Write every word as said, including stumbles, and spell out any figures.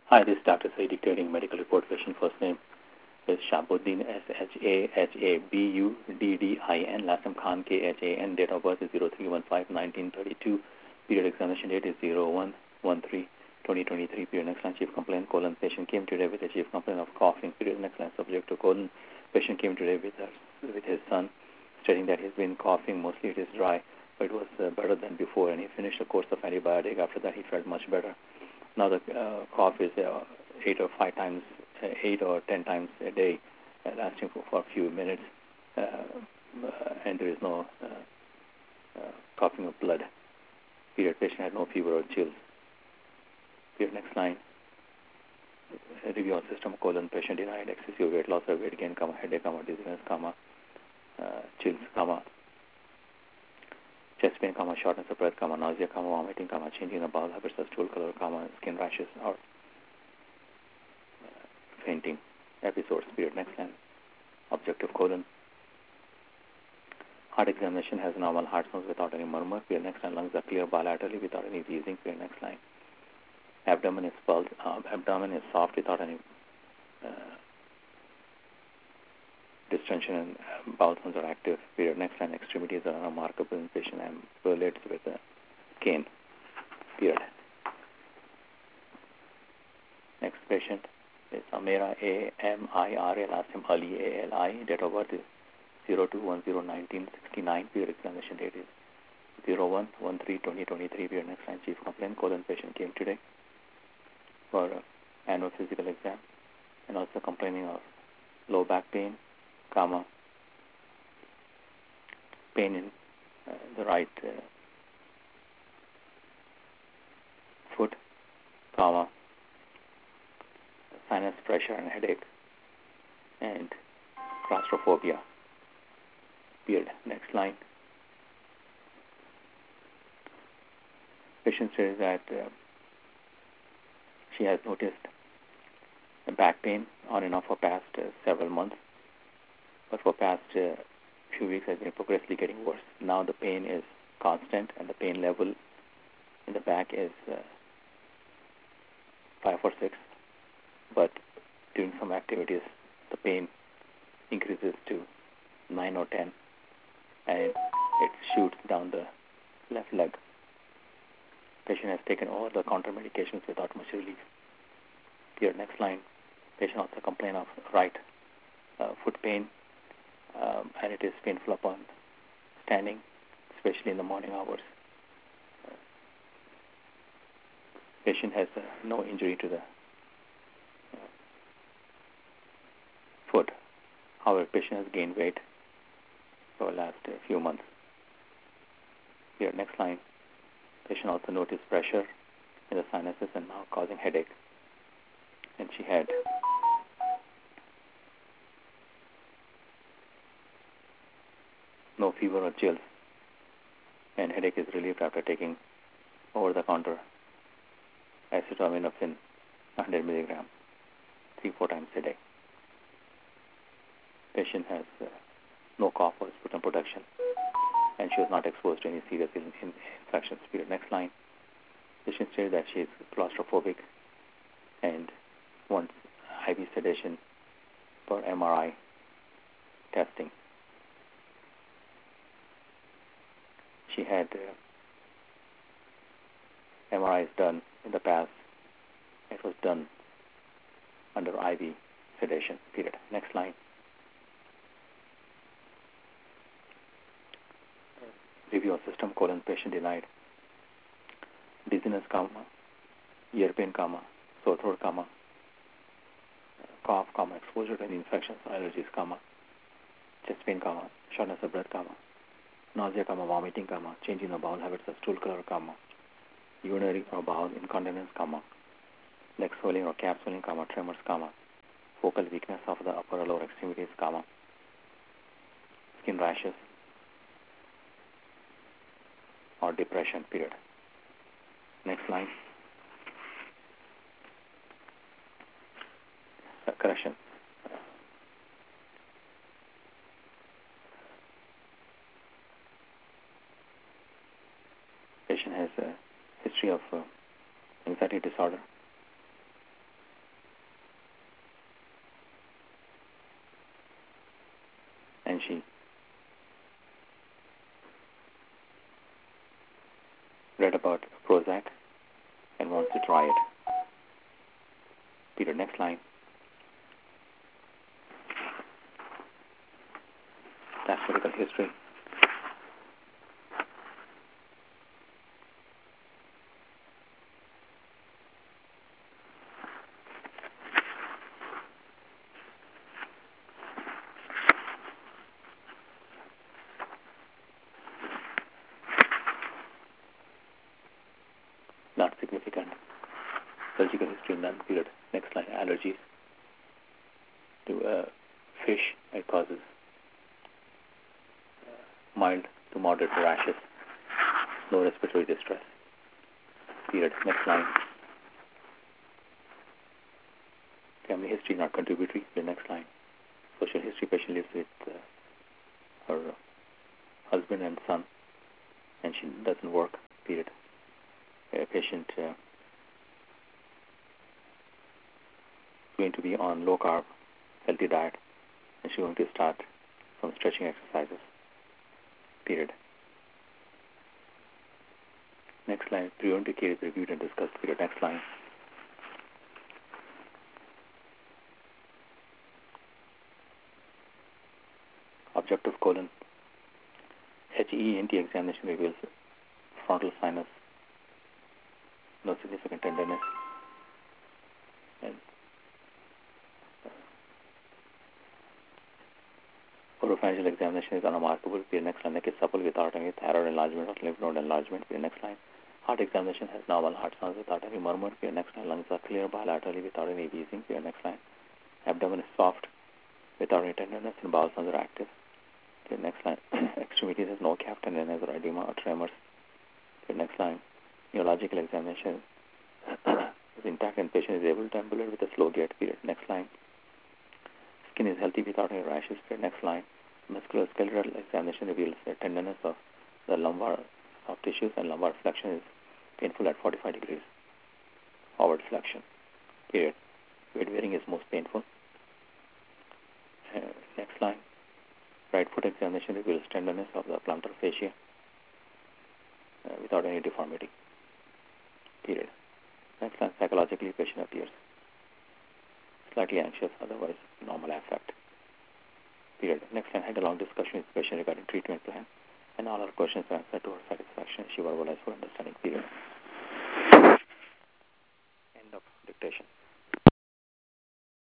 Hi, this is Doctor Saeed dictating medical report. Patient first name is Shahabuddin, S H A H A B U D D I N. Last name Khan, K H A N. Date of birth is zero three one five nineteen thirty-two. Period examination date is zero one one three twenty twenty-three. Period next line chief complaint colon. Patient came today with a chief complaint of coughing. Period next line subject to colon. Patient came today with, her, with his son, stating that he's been coughing. Mostly it is dry, but it was uh, better than before, and he finished a course of antibiotic. After that, he felt much better. Now the uh, cough is uh, eight or five times, uh, eight or ten times a day, uh, lasting for, for a few minutes, uh, uh, and there is no uh, uh, coughing of blood. Period. Patient had no fever or chills. Period. Next line. Review of system colon. Patient denied excessive weight loss or weight gain, comma, headache, comma, dizziness, comma, uh, chills, comma, chest pain, comma, shortness of breath, comma, nausea, comma, vomiting, comma, changing of bowel habits or stool color, comma, skin rashes or uh, fainting episodes. Period. Next line. Objective colon. Heart examination has normal heart sounds without any murmur. Period. Next line. Lungs are clear bilaterally without any wheezing. Period. Next line. Abdomen is pulsed. Uh, abdomen is soft without any uh, distension, and uh, bowel sounds are active. Period. Next line. Extremities are remarkable in patient and relates with a cane. Period. Next patient is Amira, A M I R A, last name Ali, A L I. Date of birth is zero two one zero nineteen sixty-nine. Period. Examination date is zero one one three twenty twenty-three. Period. Next line. Chief complaint colon. Patient came today for uh, annual physical exam and also complaining of low back pain, comma, pain in uh, the right uh, foot, comma, sinus pressure and headache, and claustrophobia. Period. Next line. Patient says that uh, she has noticed a back pain on and off for past uh, several months, but for past uh, few weeks has been progressively getting worse. Now the pain is constant, and the pain level in the back is uh, five or six, but during some activities the pain increases to nine or ten, and it, it shoots down the left leg. Patient has taken all the counter medications without much relief. Here, next line. Patient also complains of right uh, foot pain, um, and it is painful upon standing, especially in the morning hours. Uh, patient has uh, no injury to the uh, foot. However, patient has gained weight for the last uh, few months. Here, next line. Patient also noticed pressure in the sinuses and now causing headache. And she had no fever or chills, and headache is relieved after taking over-the-counter acetaminophen one hundred milligrams three, four times a day. Patient has uh, no cough or sputum production, and she was not exposed to any serious in, in infections. Period. Next line. Patient stated that she is claustrophobic and wants I V sedation for M R I testing. She had uh, M R Is done in the past. It was done under I V sedation. Period. Next line. Review of system colon. Patient denied dizziness, comma, ear pain, comma, sore throat, comma, cough, comma, exposure to any infections or allergies, comma, chest pain, comma, shortness of breath, comma, nausea, comma, vomiting, comma, change in the bowel habits of stool color, comma, urinary or bowel incontinence, comma, leg swelling or calf swelling, comma, tremors, comma, focal weakness of the upper or lower extremities, comma, skin rashes or depression. Period. Next line. Uh, correction. Patient has a history of uh, anxiety disorder, and she read about Prozac and wants to try it. Period. Next line. That's medical history. Not significant. Surgical history, none. Period. Next line. Allergies to uh, fish. It causes uh, mild to moderate rashes, low respiratory distress. Period. Next line. Family history not contributory. The next line. Social history. Patient lives with uh, her husband and son, and she doesn't work. Period. A patient uh, going to be on low carb, healthy diet, and she's going to start some stretching exercises. Period. Next line. Preventive care is reviewed and discussed. Period. Next line. Objective colon. H E N T examination reveals frontal sinus, no significant tenderness, and oropharyngeal examination is unremarkable. The next line is supple without any thyroid enlargement or lymph node enlargement. The next line. Heart examination has normal heart sounds without any murmur. The next line. Lungs are clear bilaterally without any wheezing. The next line. Abdomen is soft without any tenderness and bowel sounds are active. The next line. Extremities has no calf tenderness or edema or tremors. The next line. Neurological examination is intact and patient is able to ambulate with a slow gait. Period. Next line. Skin is healthy without any rashes. Period. Next line. Musculoskeletal examination reveals the tenderness of the lumbar soft tissues and lumbar flexion is painful at forty-five degrees. Forward flexion. Period. Weight bearing is most painful. Uh, next line. Right foot examination reveals tenderness of the plantar fascia uh, without any deformity. Period. Next line. Psychologically, patient appears slightly anxious, otherwise normal affect. Period. Next line. Had a long discussion with patient regarding treatment plan, and all her questions were answered to her satisfaction. She verbalized her understanding. Period. End of dictation.